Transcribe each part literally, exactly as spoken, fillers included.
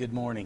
Good morning.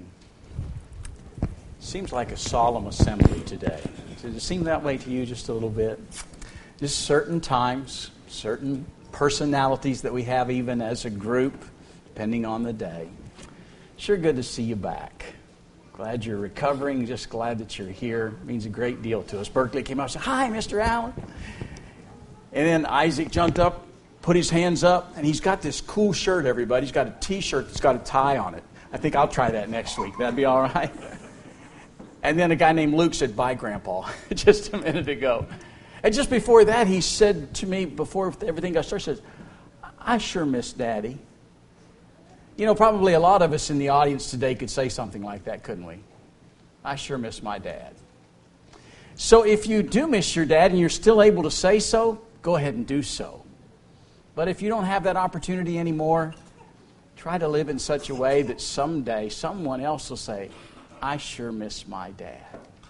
Seems like a solemn assembly today. Does it seem that way to you just a little bit? Just certain times, certain personalities that we have even as a group, depending on the day. Sure good to see you back. Glad you're recovering, just glad that you're here. It means a great deal to us. Berkeley came out and said, "Hi, Mister Allen." And then Isaac jumped up, put his hands up, and he's got this cool shirt, everybody. He's got a T-shirt that's got a tie on it. I think I'll try that next week. That'd be all right. And then a guy named Luke said, "Bye, Grandpa," just a minute ago. And just before that, he said to me, before everything got started, says, "I sure miss Daddy." You know, probably a lot of us in the audience today could say something like that, couldn't we? I sure miss my dad. So if you do miss your dad and you're still able to say so, go ahead and do so. But if you don't have that opportunity anymore, try to live in such a way that someday someone else will say, "I sure miss my dad."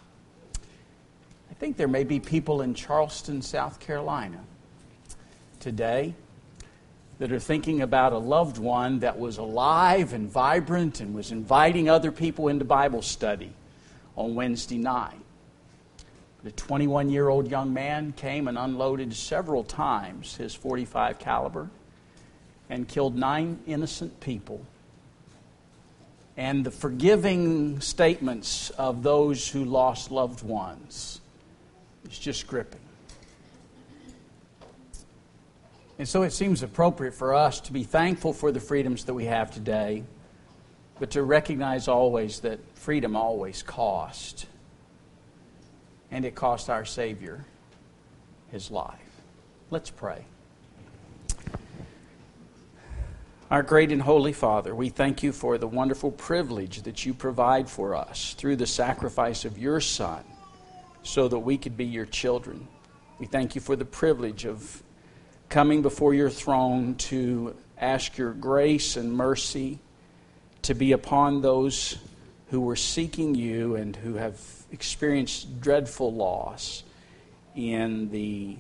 I think there may be people in Charleston, South Carolina today that are thinking about a loved one that was alive and vibrant and was inviting other people into Bible study on Wednesday night. The twenty-one-year-old young man came and unloaded several times his forty-five caliber and killed nine innocent people. And the forgiving statements of those who lost loved ones is just gripping. And so it seems appropriate for us to be thankful for the freedoms that we have today, but to recognize always that freedom always cost. And it cost our Savior His life. Let's pray. Our great and holy Father, we thank you for the wonderful privilege that you provide for us through the sacrifice of your Son so that we could be your children. We thank you for the privilege of coming before your throne to ask your grace and mercy to be upon those who were seeking you and who have experienced dreadful loss in the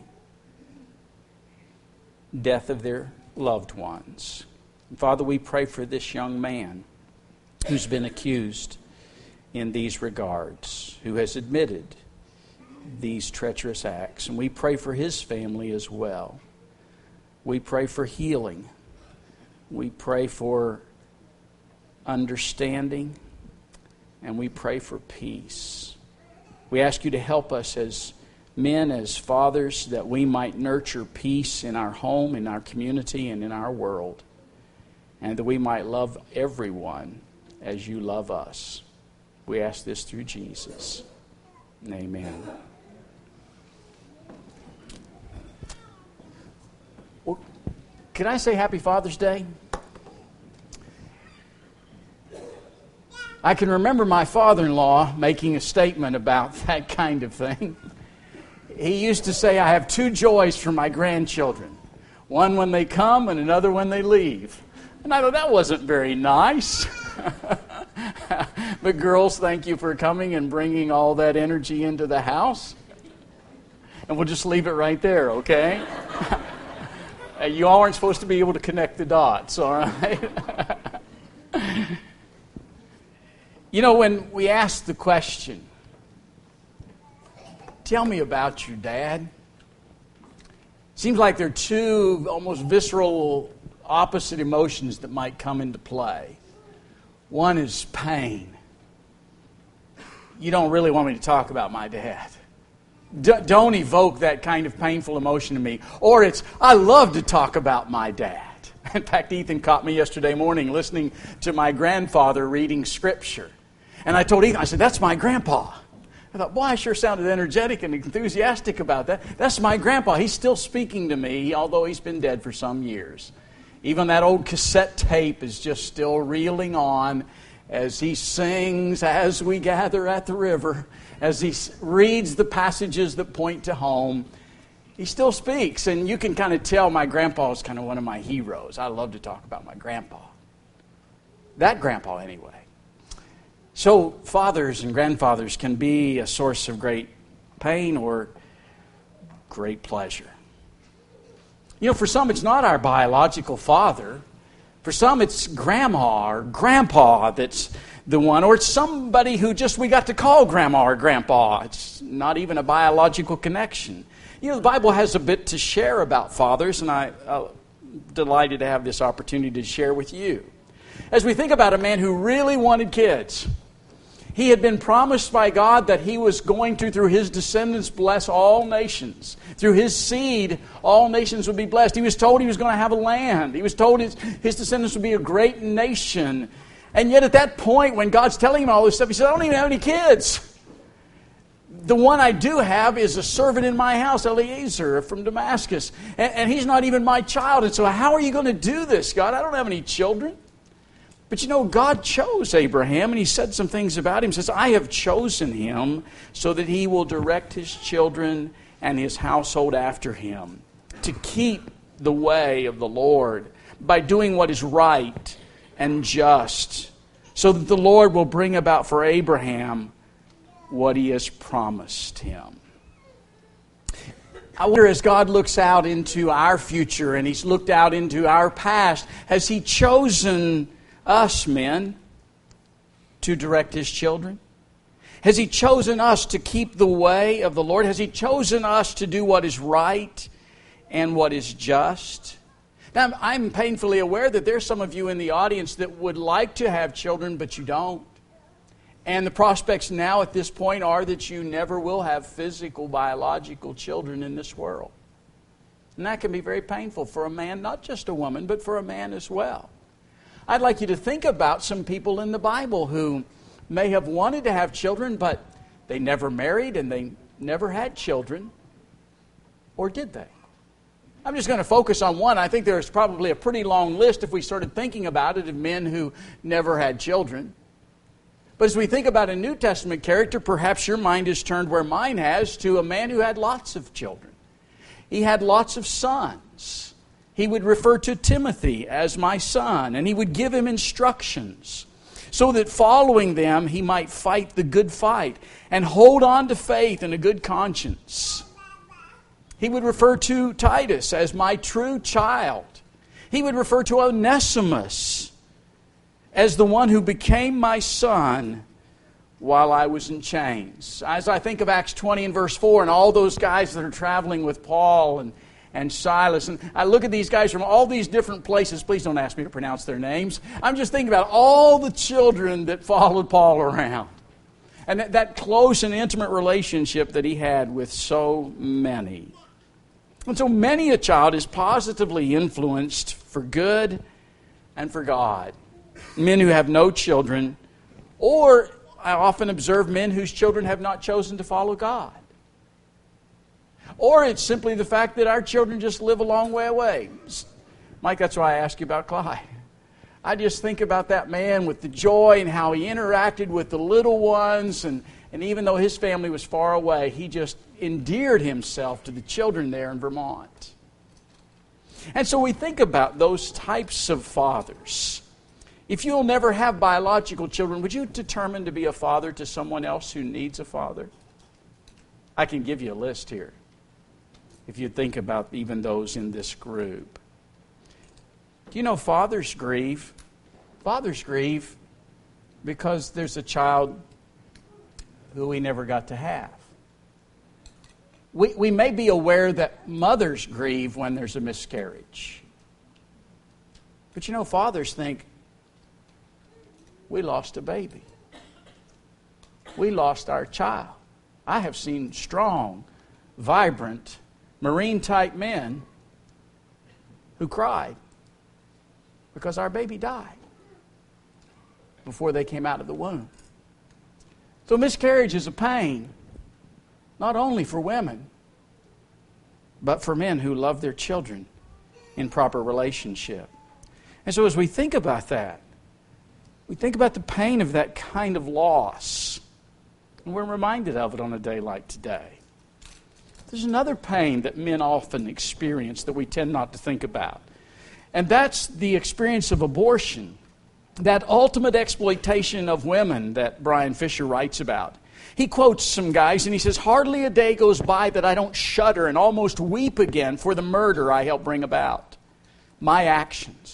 death of their loved ones. And Father, we pray for this young man who's been accused in these regards, who has admitted these treacherous acts. And we pray for his family as well. We pray for healing. We pray for understanding. And we pray for peace. We ask you to help us as men, as fathers, that we might nurture peace in our home, in our community, and in our world. And that we might love everyone as you love us. We ask this through Jesus. Amen. Well, can I say Happy Father's Day? I can remember my father-in-law making a statement about that kind of thing. He used to say, "I have two joys for my grandchildren. One when they come and another when they leave." And I thought that wasn't very nice. But girls, thank you for coming and bringing all that energy into the house. And we'll just leave it right there, okay? You all aren't supposed to be able to connect the dots, all right? You know, when we ask the question, "Tell me about your dad," seems like there are two almost visceral opposite emotions that might come into play. One is pain. You don't really want me to talk about my dad. D- don't evoke that kind of painful emotion in me. Or it's, "I love to talk about my dad." In fact, Ethan caught me yesterday morning listening to my grandfather reading Scripture. And I told Ethan, I said, "That's my grandpa." I thought, boy, I sure sounded energetic and enthusiastic about that. That's my grandpa. He's still speaking to me, although he's been dead for some years. Even that old cassette tape is just still reeling on as he sings "As We Gather at the River," as he reads the passages that point to home. He still speaks, and you can kind of tell my grandpa is kind of one of my heroes. I love to talk about my grandpa. That grandpa, anyway. So fathers and grandfathers can be a source of great pain or great pleasure. You know, for some it's not our biological father. For some it's grandma or grandpa that's the one, or it's somebody who just we got to call grandma or grandpa. It's not even a biological connection. You know, the Bible has a bit to share about fathers, and I'm uh, delighted to have this opportunity to share with you. As we think about a man who really wanted kids, he had been promised by God that he was going to, through his descendants, bless all nations. Through his seed, all nations would be blessed. He was told he was going to have a land. He was told his, his descendants would be a great nation. And yet at that point, when God's telling him all this stuff, he said, I don't even have any kids. The one I do have is a servant in my house, Eliezer from Damascus. And, and he's not even my child. And so how are you going to do this, God? I don't have any children. But you know, God chose Abraham, and he said some things about him. He says, I have chosen him so that he will direct his children and his household after him, to keep the way of the Lord by doing what is right and just, so that the Lord will bring about for Abraham what he has promised him. I wonder, as God looks out into our future and he's looked out into our past, has he chosen us men to direct his children? Has he chosen us to keep the way of the Lord? Has he chosen us to do what is right and what is just? Now, I'm painfully aware that there's some of you in the audience that would like to have children, but you don't. And the prospects now at this point are that you never will have physical, biological children in this world. And that can be very painful for a man, not just a woman, but for a man as well. I'd like you to think about some people in the Bible who may have wanted to have children, but they never married and they never had children. Or did they? I'm just going to focus on one. I think there's probably a pretty long list if we started thinking about it of men who never had children. But as we think about a New Testament character, perhaps your mind is turned where mine has to a man who had lots of children. He had lots of sons. He would refer to Timothy as my son, and he would give him instructions so that following them he might fight the good fight and hold on to faith and a good conscience. He would refer to Titus as my true child. He would refer to Onesimus as the one who became my son while I was in chains. As I think of Acts twenty and verse four and all those guys that are traveling with Paul and, and Silas, and I look at these guys from all these different places. Please don't ask me to pronounce their names. I'm just thinking about all the children that followed Paul around. And that, that close and intimate relationship that he had with so many. And so many a child is positively influenced for good and for God. Men who have no children, or I often observe men whose children have not chosen to follow God. Or it's simply the fact that our children just live a long way away. Mike, that's why I ask you about Clyde. I just think about that man with the joy and how he interacted with the little ones, and, and even though his family was far away, he just endeared himself to the children there in Vermont. And so we think about those types of fathers. If you'll never have biological children, would you determine to be a father to someone else who needs a father? I can give you a list here, if you think about even those in this group. Do you know fathers grieve? Fathers grieve because there's a child who we never got to have. We, we may be aware that mothers grieve when there's a miscarriage. But you know, fathers think, we lost a baby. We lost our child. I have seen strong, vibrant, Marine-type men who cried because our baby died before they came out of the womb. So miscarriage is a pain, not only for women, but for men who love their children in proper relationship. And so as we think about that, we think about the pain of that kind of loss. And we're reminded of it on a day like today. There's another pain that men often experience that we tend not to think about. And that's the experience of abortion. That ultimate exploitation of women that Brian Fisher writes about. He quotes some guys and he says, hardly a day goes by that I don't shudder and almost weep again for the murder I helped bring about. My actions,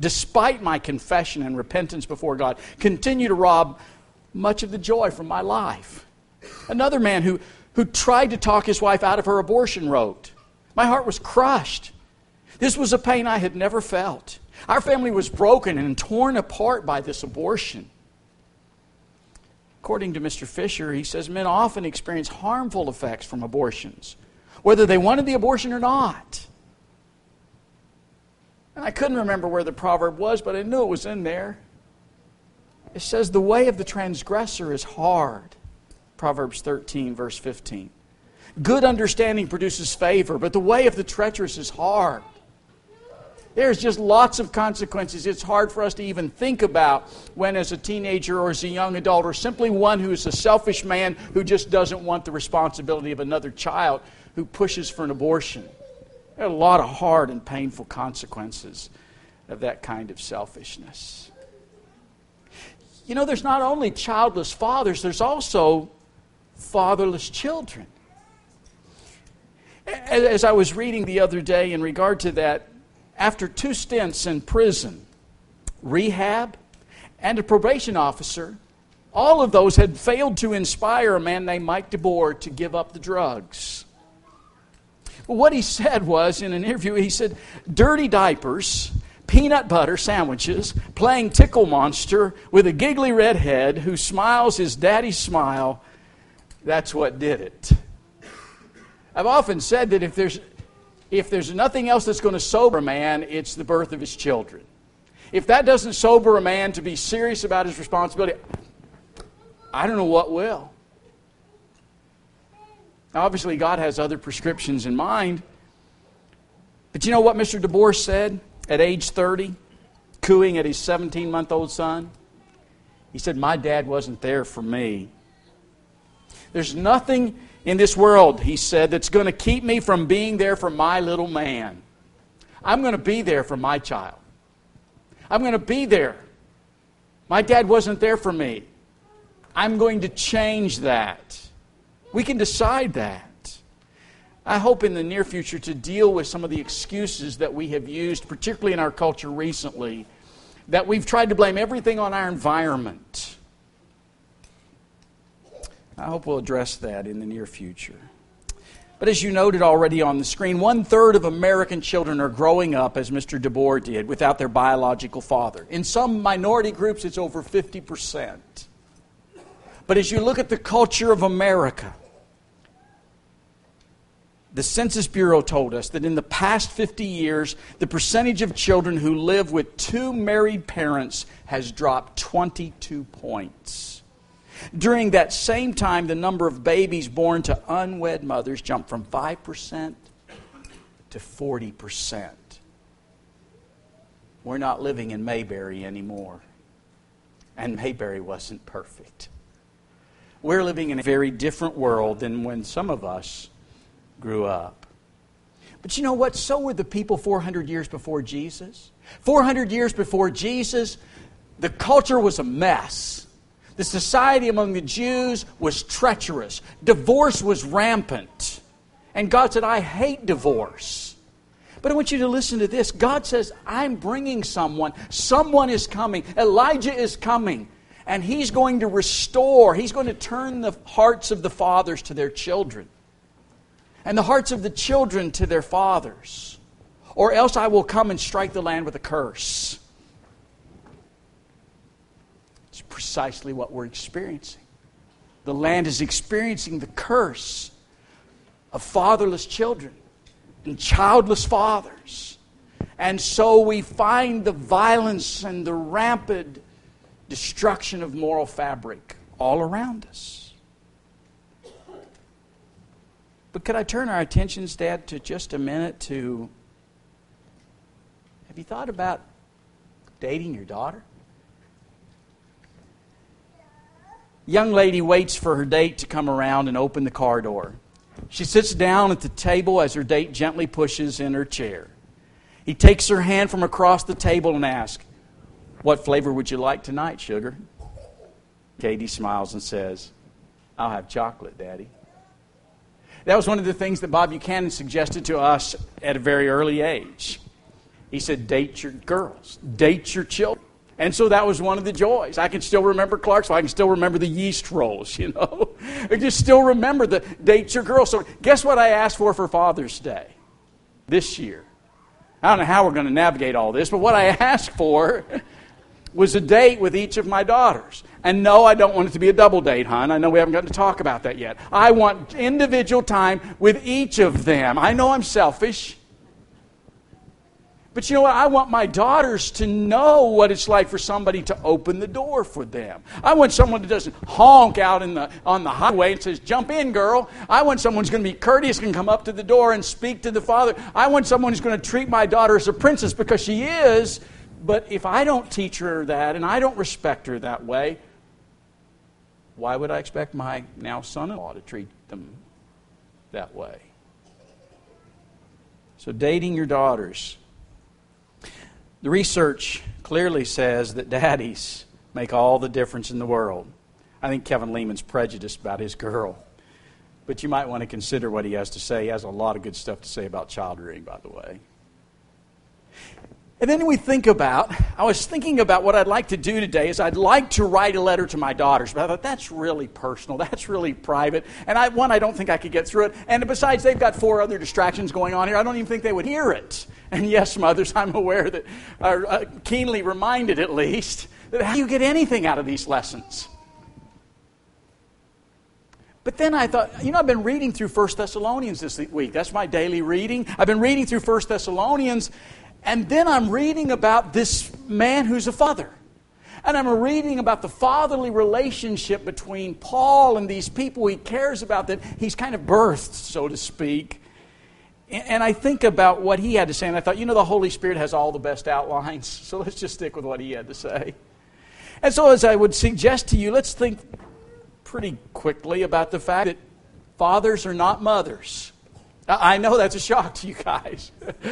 despite my confession and repentance before God, continue to rob much of the joy from my life. Another man who, who tried to talk his wife out of her abortion wrote, "My heart was crushed. This was a pain I had never felt. Our family was broken and torn apart by this abortion." According to Mister Fisher, he says men often experience harmful effects from abortions, whether they wanted the abortion or not. And I couldn't remember where the proverb was, but I knew it was in there. It says, "The way of the transgressor is hard." Proverbs thirteen, verse fifteen. "Good understanding produces favor, but the way of the treacherous is hard." There's just lots of consequences it's hard for us to even think about when as a teenager or as a young adult or simply one who is a selfish man who just doesn't want the responsibility of another child who pushes for an abortion. There are a lot of hard and painful consequences of that kind of selfishness. You know, there's not only childless fathers, there's also fatherless children. As I was reading the other day in regard to that, after two stints in prison, rehab, and a probation officer, all of those had failed to inspire a man named Mike DeBoer to give up the drugs. But what he said was, in an interview, he said, dirty diapers, peanut butter sandwiches, playing Tickle Monster with a giggly redhead who smiles his daddy's smile, that's what did it. I've often said that if there's If there's nothing else that's going to sober a man, it's the birth of his children. If that doesn't sober a man to be serious about his responsibility, I don't know what will. Now, obviously, God has other prescriptions in mind. But you know what Mister DeBoer said at age thirty, cooing at his seventeen-month-old son? He said, "My dad wasn't there for me. There's nothing in this world," he said, "that's going to keep me from being there for my little man. I'm going to be there for my child. I'm going to be there. My dad wasn't there for me. I'm going to change that." We can decide that. I hope in the near future to deal with some of the excuses that we have used, particularly in our culture recently, that we've tried to blame everything on our environment. I hope we'll address that in the near future. But as you noted already on the screen, one-third of American children are growing up, as Mister DeBoer did, without their biological father. In some minority groups, it's over fifty percent. But as you look at the culture of America, the Census Bureau told us that in the past fifty years, the percentage of children who live with two married parents has dropped twenty-two points. During that same time, the number of babies born to unwed mothers jumped from five percent to forty percent. We're not living in Mayberry anymore. And Mayberry wasn't perfect. We're living in a very different world than when some of us grew up. But you know what? So were the people four hundred years before Jesus. four hundred years before Jesus, the culture was a mess. The society among the Jews was treacherous. Divorce was rampant. And God said, "I hate divorce." But I want you to listen to this. God says, "I'm bringing someone. Someone is coming. Elijah is coming. And he's going to restore. He's going to turn the hearts of the fathers to their children. And the hearts of the children to their fathers. Or else I will come and strike the land with a curse." It's precisely what we're experiencing. The land is experiencing the curse of fatherless children and childless fathers. And so we find the violence and the rampant destruction of moral fabric all around us. But could I turn our attentions, Dad, to just a minute to... Have you thought about dating your daughter? Young lady waits for her date to come around and open the car door. She sits down at the table as her date gently pushes in her chair. He takes her hand from across the table and asks, "What flavor would you like tonight, sugar?" Katie smiles and says, "I'll have chocolate, Daddy." That was one of the things that Bob Buchanan suggested to us at a very early age. He said, date your girls, date your children. And so that was one of the joys. I can still remember Clarksville. I can still remember the yeast rolls, you know. I can still remember the date your girls. So guess what I asked for for Father's Day this year? I don't know how we're going to navigate all this, but what I asked for was a date with each of my daughters. And no, I don't want it to be a double date, hon. I know we haven't gotten to talk about that yet. I want individual time with each of them. I know I'm selfish. But you know what? I want my daughters to know what it's like for somebody to open the door for them. I want someone that doesn't honk out in the, on the highway and says, jump in, girl. I want someone who's going to be courteous, can come up to the door and speak to the father. I want someone who's going to treat my daughter as a princess because she is. But if I don't teach her that and I don't respect her that way, why would I expect my now son-in-law to treat them that way? So dating your daughters. The research clearly says that daddies make all the difference in the world. I think Kevin Lehman's prejudiced about his girl. But you might want to consider what he has to say. He has a lot of good stuff to say about child rearing, by the way. And then we think about, I was thinking about what I'd like to do today is I'd like to write a letter to my daughters. But I thought, that's really personal. That's really private. And I, one, I don't think I could get through it. And besides, they've got four other distractions going on here. I don't even think they would hear it. And yes, mothers, I'm aware that are uh, keenly reminded at least that how do you get anything out of these lessons? But then I thought, you know, I've been reading through First Thessalonians this week. That's my daily reading. I've been reading through First Thessalonians, and then I'm reading about this man who's a father. And I'm reading about the fatherly relationship between Paul and these people he cares about that he's kind of birthed, so to speak. And I think about what he had to say, and I thought, you know, the Holy Spirit has all the best outlines, so let's just stick with what he had to say. And so as I would suggest to you, let's think pretty quickly about the fact that fathers are not mothers. I know that's a shock to you guys.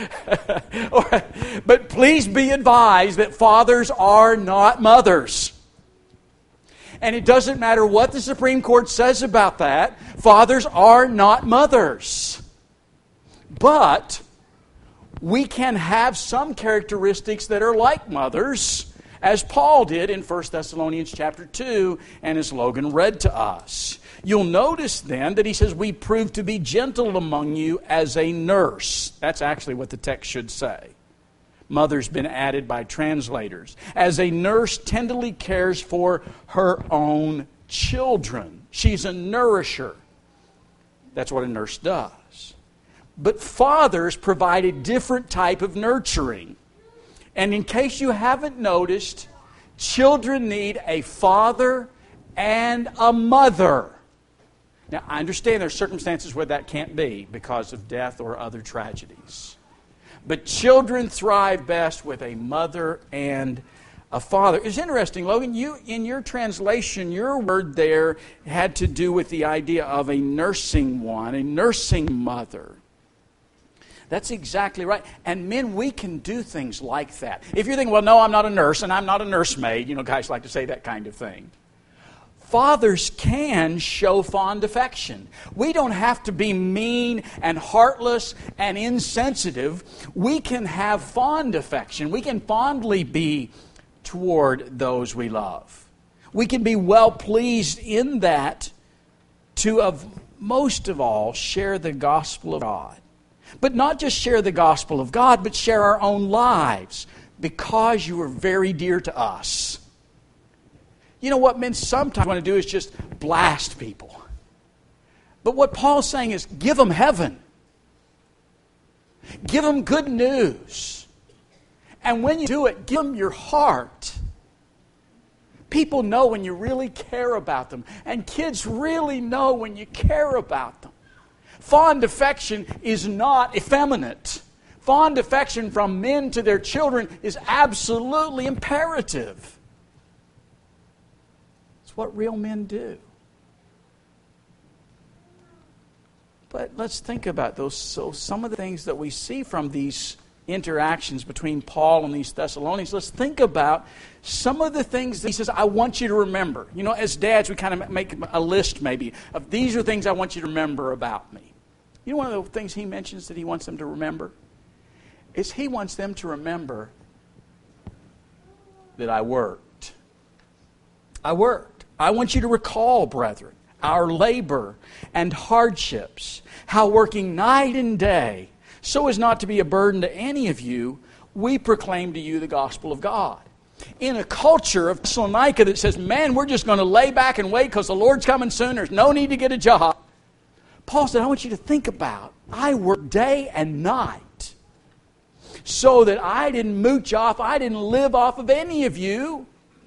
But please be advised that fathers are not mothers. And it doesn't matter what the Supreme Court says about that, fathers are not mothers. But we can have some characteristics that are like mothers, as Paul did in First Thessalonians chapter two, and as Logan read to us. You'll notice then that he says, we prove to be gentle among you as a nurse. That's actually what the text should say. Mother's been added by translators. As a nurse tenderly cares for her own children. She's a nourisher. That's what a nurse does. But fathers provide a different type of nurturing. And in case you haven't noticed, children need a father and a mother. Now, I understand there are circumstances where that can't be because of death or other tragedies. But children thrive best with a mother and a father. It's interesting, Logan, you in your translation, your word there had to do with the idea of a nursing one, a nursing mother. That's exactly right. And men, we can do things like that. If you're thinking, well, no, I'm not a nurse and I'm not a nursemaid. You know, guys like to say that kind of thing. Fathers can show fond affection. We don't have to be mean and heartless and insensitive. We can have fond affection. We can fondly be toward those we love. We can be well pleased in that to, of most of all, share the gospel of God. But not just share the gospel of God, but share our own lives because you are very dear to us. You know what men sometimes want to do is just blast people. But what Paul's saying is give them heaven. Give them good news. And when you do it, give them your heart. People know when you really care about them. And kids really know when you care about them. Fond affection is not effeminate. Fond affection from men to their children is absolutely imperative. It's what real men do. But let's think about those. So some of the things that we see from these interactions between Paul and these Thessalonians, let's think about some of the things that he says, I want you to remember. You know, as dads, we kind of make a list maybe of these are things I want you to remember about me. You know one of the things he mentions that he wants them to remember? is He wants them to remember that I worked. I worked. I want you to recall, brethren, our labor and hardships, how working night and day, so as not to be a burden to any of you, we proclaim to you the gospel of God. In a culture of Thessalonica that says, man, we're just going to lay back and wait because the Lord's coming soon, there's no need to get a job. Paul said, I want you to think about, I work day and night so that I didn't mooch off, I didn't live off of any of you.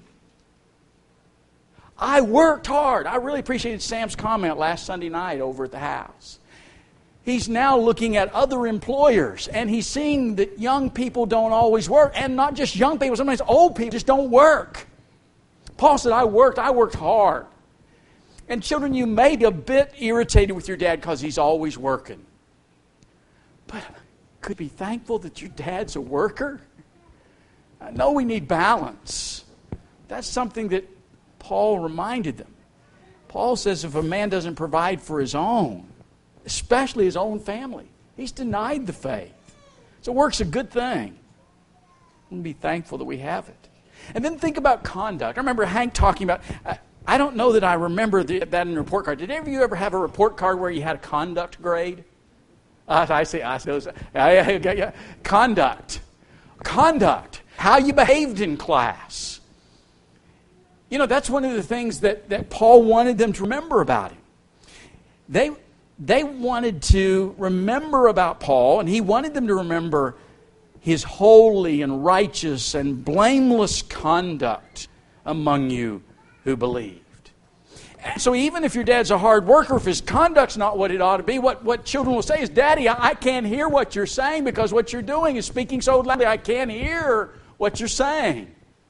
I worked hard. I really appreciated Sam's comment last Sunday night over at the house. He's now looking at other employers, and he's seeing that young people don't always work, and not just young people, sometimes old people just don't work. Paul said, I worked, I worked hard. And children, you may be a bit irritated with your dad because he's always working. But could be thankful that your dad's a worker. I know we need balance. That's something that Paul reminded them. Paul says if a man doesn't provide for his own, especially his own family, he's denied the faith. So work's a good thing. And be thankful that we have it. And then think about conduct. I remember Hank talking about, I, I don't know that I remember the, that in a report card. Did any of you ever have a report card where you had a conduct grade? Uh, I say, I say, I, I, I, conduct. Conduct. How you behaved in class. You know, that's one of the things that, that Paul wanted them to remember about him. They, they wanted to remember about Paul, and he wanted them to remember his holy and righteous and blameless conduct among you who believed. And so even if your dad's a hard worker, if his conduct's not what it ought to be, what, what children will say is, Daddy, I, I can't hear what you're saying because what you're doing is speaking so loudly, I can't hear what you're saying.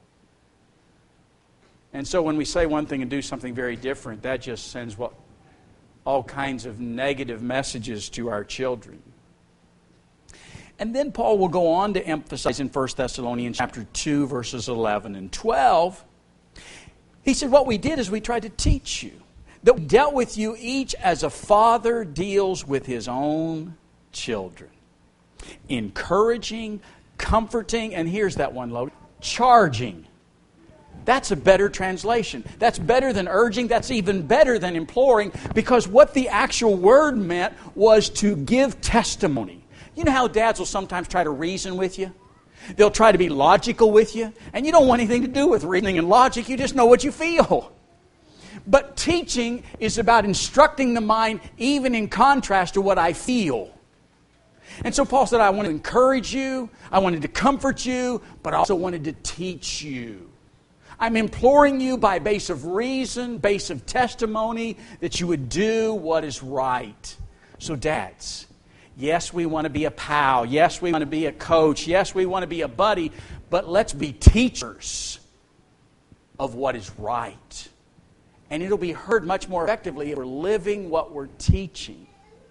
And so when we say one thing and do something very different, that just sends what all kinds of negative messages to our children. And then Paul will go on to emphasize in First Thessalonians chapter two, verses eleven and twelve. He said, what we did is we tried to teach you, that we dealt with you each as a father deals with his own children. Encouraging, comforting, and here's that one load, charging. That's a better translation. That's better than urging. That's even better than imploring, because what the actual word meant was to give testimony. You know how dads will sometimes try to reason with you? They'll try to be logical with you, and you don't want anything to do with reasoning and logic. You just know what you feel. But teaching is about instructing the mind even in contrast to what I feel. And so Paul said, I wanted to encourage you, I wanted to comfort you, but I also wanted to teach you. I'm imploring you by base of reason, base of testimony, that you would do what is right. So dads, yes, we want to be a pal. Yes, we want to be a coach. Yes, we want to be a buddy. But let's be teachers of what is right. And it'll be heard much more effectively if we're living what we're teaching.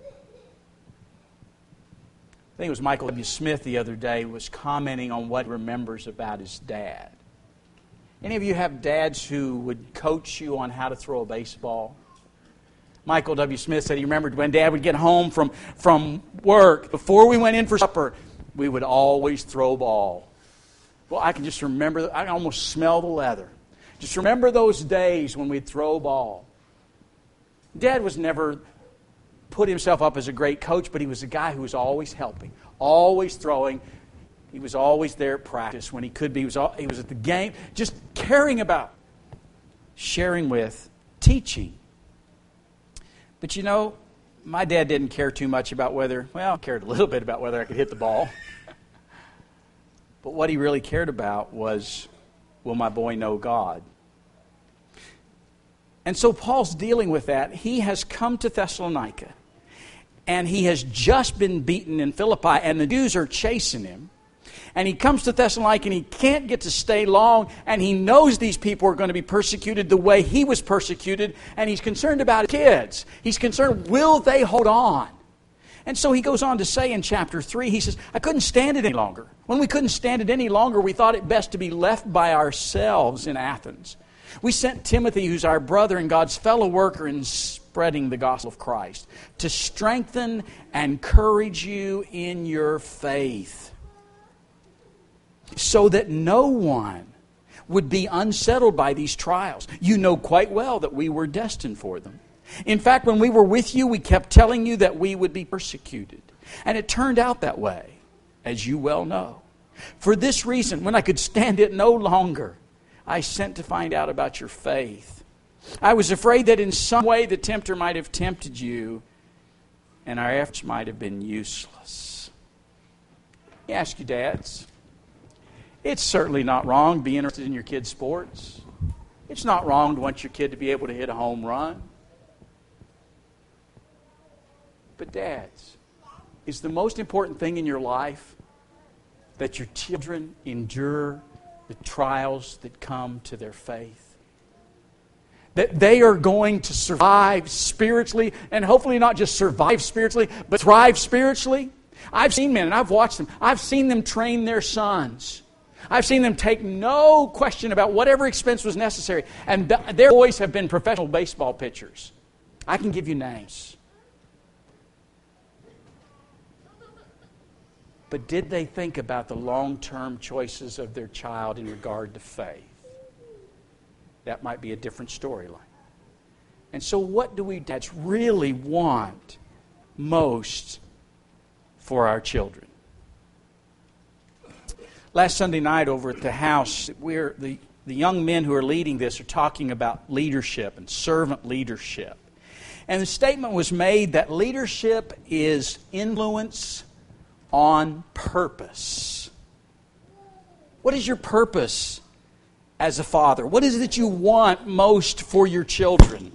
I think it was Michael W. Smith the other day was commenting on what he remembers about his dad. Any of you have dads who would coach you on how to throw a baseball? Michael W. Smith said he remembered when Dad would get home from, from work, before we went in for supper, we would always throw ball. Well, I can just remember, I can almost smell the leather. Just remember those days when we'd throw ball. Dad was never put himself up as a great coach, but he was a guy who was always helping, always throwing. He was always there at practice when he could be. He was, all, he was at the game, just caring about, sharing with, teaching. But you know, my dad didn't care too much about whether, well, he cared a little bit about whether I could hit the ball. But what he really cared about was, will my boy know God? And so Paul's dealing with that. He has come to Thessalonica, and he has just been beaten in Philippi, and the Jews are chasing him. And he comes to Thessalonica and he can't get to stay long, and he knows these people are going to be persecuted the way he was persecuted, and he's concerned about his kids. He's concerned, will they hold on? And so he goes on to say in chapter three, he says, I couldn't stand it any longer. When we couldn't stand it any longer, we thought it best to be left by ourselves in Athens. We sent Timothy, who's our brother and God's fellow worker in spreading the gospel of Christ, to strengthen and encourage you in your faith. so that no one would be unsettled by these trials. You know quite well that we were destined for them. In fact, when we were with you, we kept telling you that we would be persecuted. And it turned out that way, as you well know. For this reason, when I could stand it no longer, I sent to find out about your faith. I was afraid that in some way the tempter might have tempted you, and our efforts might have been useless. Let me ask you, dads. It's certainly not wrong to be interested in your kids' sports. It's not wrong to want your kid to be able to hit a home run. But dads, is the most important thing in your life that your children endure the trials that come to their faith? That they are going to survive spiritually, and hopefully not just survive spiritually, but thrive spiritually? I've seen men, and I've watched them. I've seen them train their sons. I've seen them take no question about whatever expense was necessary. And th- their boys have been professional baseball pitchers. I can give you names. But did they think about the long-term choices of their child in regard to faith? That might be a different storyline. And so what do we dads really want most for our children? Last Sunday night over at the house, we're, the, the young men who are leading this are talking about leadership and servant leadership. And the statement was made that leadership is influence on purpose. What is your purpose as a father? What is it that you want most for your children?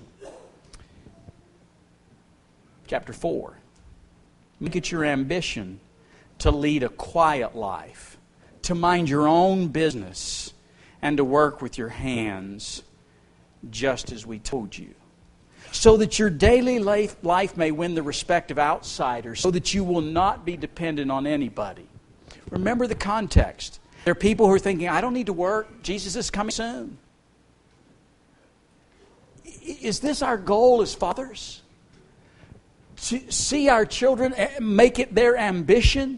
Chapter four. Make it your ambition to lead a quiet life, to mind your own business, and to work with your hands, just as we told you. So that your daily life, life may win the respect of outsiders, so that you will not be dependent on anybody. Remember the context. There are people who are thinking, I don't need to work. Jesus is coming soon. Is this our goal as fathers? To see our children make it their ambition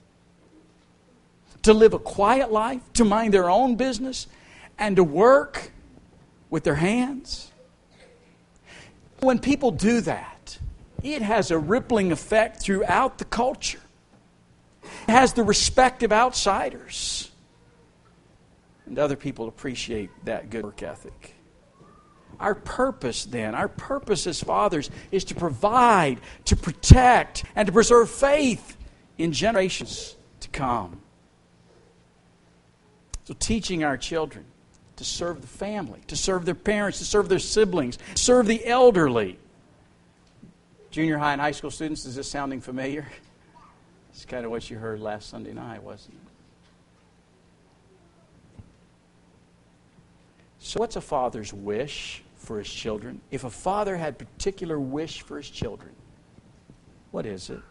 to live a quiet life, to mind their own business, and to work with their hands? When people do that, it has a rippling effect throughout the culture. It has the respect of outsiders. And other people appreciate that good work ethic. Our purpose then, our purpose as fathers is to provide, to protect, and to preserve faith in generations to come. So teaching our children to serve the family, to serve their parents, to serve their siblings, to serve the elderly. Junior high and high school students, is this sounding familiar? It's kind of what you heard last Sunday night, wasn't it? So what's a father's wish for his children? If a father had particular wish for his children, what is it?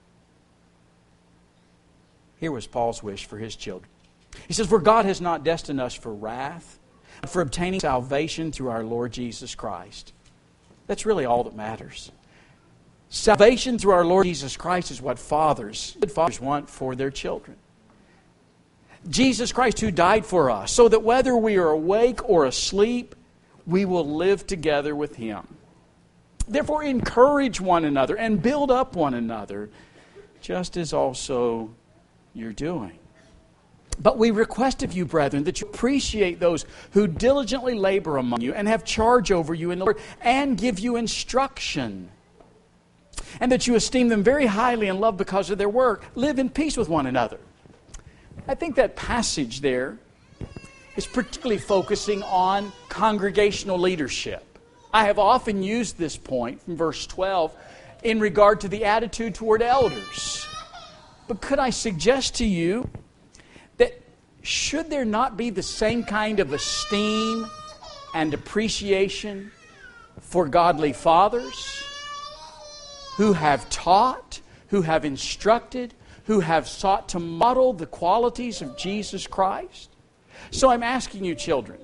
Here was Paul's wish for his children. He says, for God has not destined us for wrath, but for obtaining salvation through our Lord Jesus Christ. That's really all that matters. Salvation through our Lord Jesus Christ is what fathers, good fathers want for their children. Jesus Christ who died for us, so that whether we are awake or asleep, we will live together with Him. Therefore, encourage one another and build up one another, just as also you're doing. But we request of you, brethren, that you appreciate those who diligently labor among you and have charge over you in the Lord and give you instruction. And that you esteem them very highly and love because of their work. Live in peace with one another. I think that passage there is particularly focusing on congregational leadership. I have often used this point from verse twelve in regard to the attitude toward elders. But could I suggest to you that should there not be the same kind of esteem and appreciation for godly fathers who have taught, who have instructed, who have sought to model the qualities of Jesus Christ? So I'm asking you, children,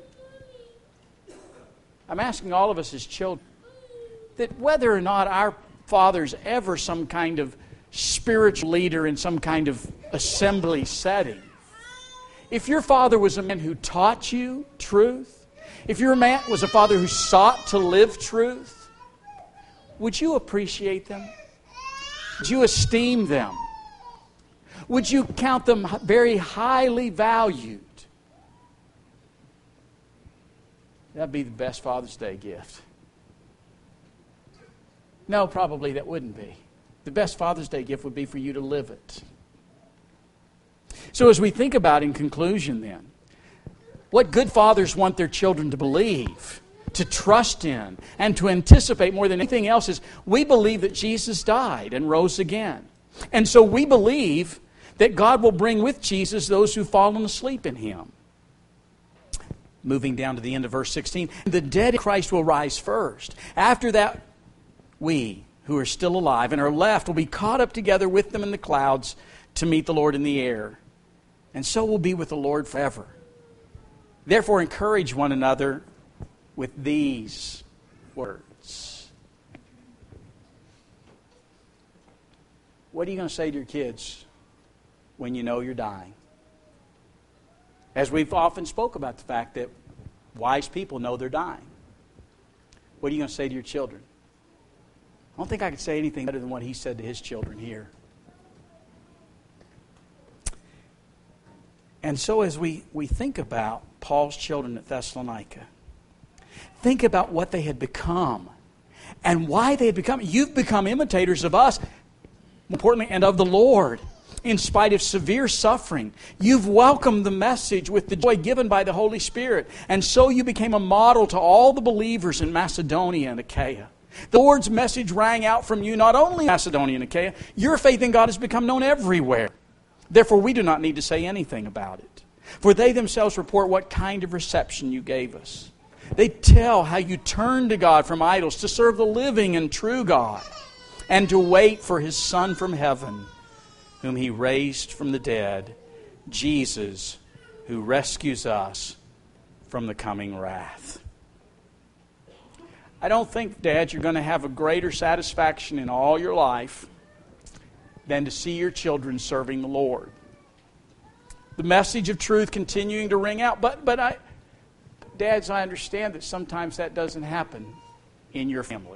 I'm asking all of us as children, that whether or not our father's ever some kind of spiritual leader in some kind of assembly setting, if your father was a man who taught you truth, if your man was a father who sought to live truth, would you appreciate them? Would you esteem them? Would you count them very highly valued? That'd be the best Father's Day gift. No, probably that wouldn't be. The best Father's Day gift would be for you to live it. So as we think about in conclusion then, what good fathers want their children to believe, to trust in, and to anticipate more than anything else is we believe that Jesus died and rose again. And so we believe that God will bring with Jesus those who've fallen asleep in Him. Moving down to the end of verse sixteen, the dead in Christ will rise first. After that, we who are still alive and are left will be caught up together with them in the clouds to meet the Lord in the air. And so we'll be with the Lord forever. Therefore, encourage one another with these words. What are you going to say to your kids when you know you're dying? As we've often spoke about the fact that wise people know they're dying. What are you going to say to your children? I don't think I could say anything better than what he said to his children here. And so as we, we think about Paul's children at Thessalonica, think about what they had become and why they had become. You've become imitators of us, more importantly, and of the Lord. In spite of severe suffering, you've welcomed the message with the joy given by the Holy Spirit. And so you became a model to all the believers in Macedonia and Achaia. The Lord's message rang out from you not only in Macedonia and Achaia, your faith in God has become known everywhere. Therefore, we do not need to say anything about it. For they themselves report what kind of reception you gave us. They tell how you turned to God from idols to serve the living and true God and to wait for His Son from heaven, whom He raised from the dead, Jesus, who rescues us from the coming wrath. I don't think, Dad, you're going to have a greater satisfaction in all your life than to see your children serving the Lord. The message of truth continuing to ring out. But, but I, Dads, I understand that sometimes that doesn't happen in your family.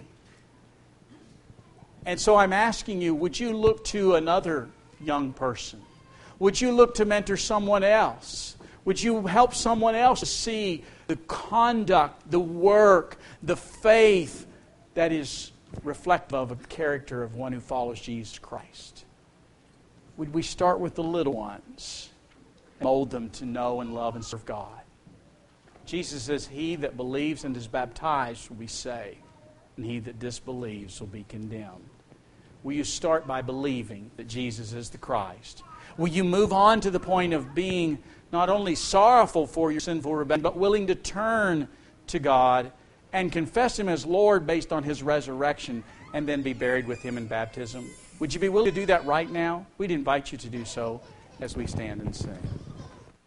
And so I'm asking you, would you look to another young person? Would you look to mentor someone else? Would you help someone else to see the conduct, the work, the faith that is reflective of a character of one who follows Jesus Christ? Would we start with the little ones and mold them to know and love and serve God? Jesus says, he that believes and is baptized will be saved, and he that disbelieves will be condemned. Will you start by believing that Jesus is the Christ? Will you move on to the point of being not only sorrowful for your sinful rebellion, but willing to turn to God and confess Him as Lord based on His resurrection and then be buried with Him in baptism? Would you be willing to do that right now? We'd invite you to do so as we stand and sing.